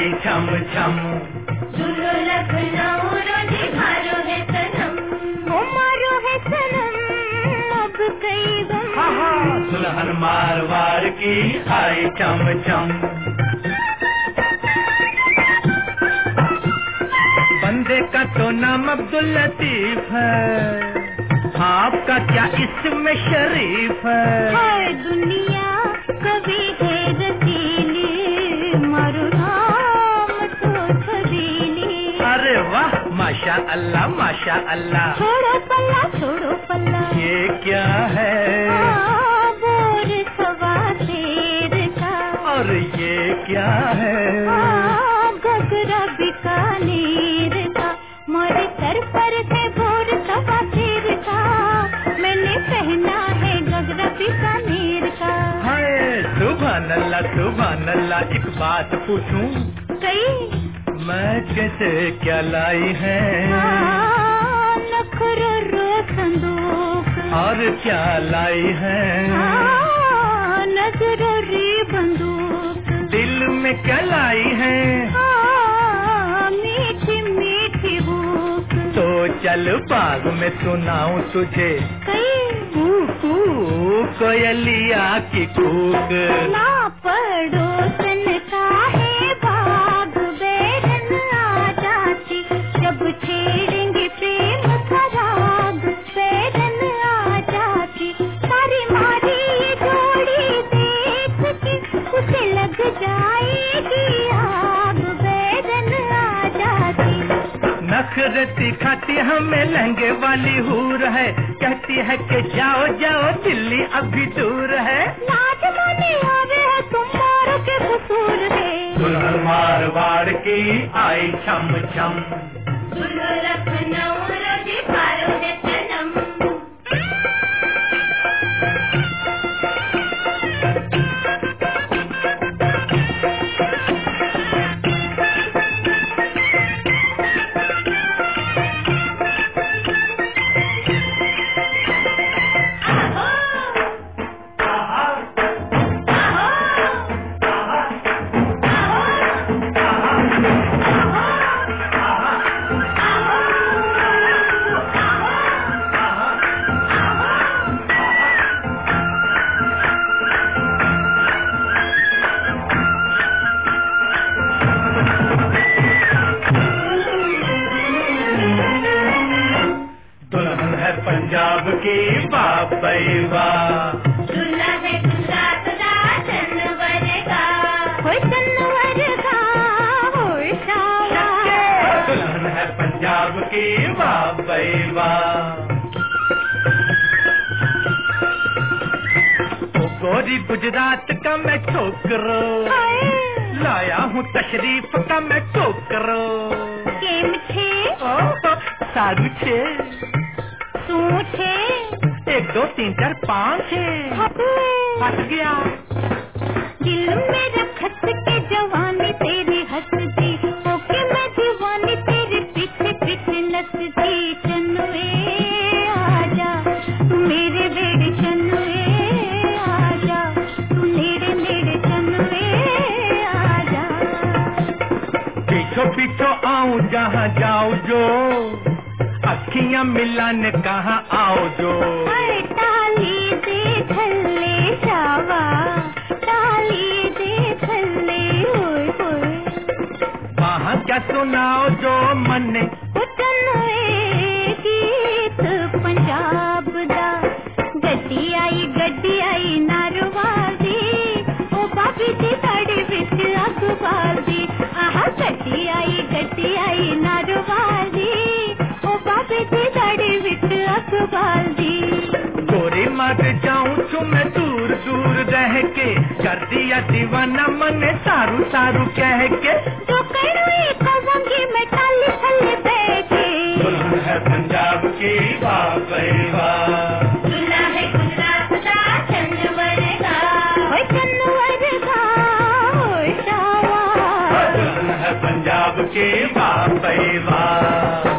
आई छम छम। लखनऊ रोजी मारो है सनम, ओ मारो है सनम अब कई गम। दुल्हन मारवाड़ की आई छम छम। बंदे का तो नाम अब्दुल लतीफ है, आपका क्या इसमें शरीफ है। हाय दुनिया कभी है रसीली, मारो नाम तो छबीली। अरे वाह माशा अल्लाह माशा अल्लाह। छोड़ो पल्ला छोड़ो पल्ला, ये क्या है? बोर सवा शेर का। और ये क्या है? घघरा बीकानेर का, मोरे सर पर है बोर सवा शेर का, मैंने पहना है घघरा बीकानेर का। हाय सुभान अल्लाह, एक बात पूछूं? कई मैं कैसे क्या लाई है? नखरो रो संदूक, और क्या लाई है? नजरो रे बंदूक। दिल में क्या लाई है? मीठी मीठी भूख। तो चल बाग में सुनाऊं तुझे कोयलिया की कूक। ना पड़ोसन का है बाग, बैरन आ जाती जब छेड़ेंगे प्रेम का राग, बैरन आ जाती। सारी मारी ये जोड़ी देख के उसे लग जाएगी आग, बैरन आ जाती। नखरती खाती हमें लहंगे वाली हूर है, कहती है कि जाओ जाओ दिल्ली अभी दूर है। नाच माने आवे है तुम्हारा के कसूर है। दुल्हन मारवाड़ की आई छम छम। लखनऊ रोजी मारो है सनम। पंजाब की बाबई वाह, दूल्हा है गुजरात का चंदवर का, होय चंदवर का होय शावा। दुल्हन है पंजाब की बाबई वाह। गोरी गुजरात का मैं छोकरो, लाया हूँ तशरीफ का मैं टोकरो। केम छे सारू छे, सूठे 1 2 3 4 5 फंस गया। दिल में रखत के जवानी तेरी हंसती, ओके मैं दीवानी तेरे पीछे पीछे नचती। चन्नुए आजा तू मेरे बेड़े, चन्नुए आजा तू मेरे मेरे, चन्नुए आजा। पीछो पीछो आऊं जहाँ जाओ जो, अखियाँ मिलाने कहाँ आओ जो। टाली दे थल्ले शावा, टाली दे थल्ले होय होय। वहाँ क्या सुनाओ जो मन ने, गीत पंजाब दा। गड्डी आई नारवादी, ओ बाबी दी साड़ी विच अग बालदी। आहा गड्डी आई नारवादी, ओ बाबी दी साड़ी विच अग बालदी। गोरी मर जाऊं छू मैं दूर दूर रह के, कर दिया दीवाना मन सारू सारू कह के। जो करूँ कहूँगी मैं टाली थल्ले बैठे। दुल्हन है पंजाब की बाबई वाह, दूल्हा है गुजरात का चंदवर का, होय चंदवर का होय शावा। दुल्हन है पंजाब की बाबई वाह।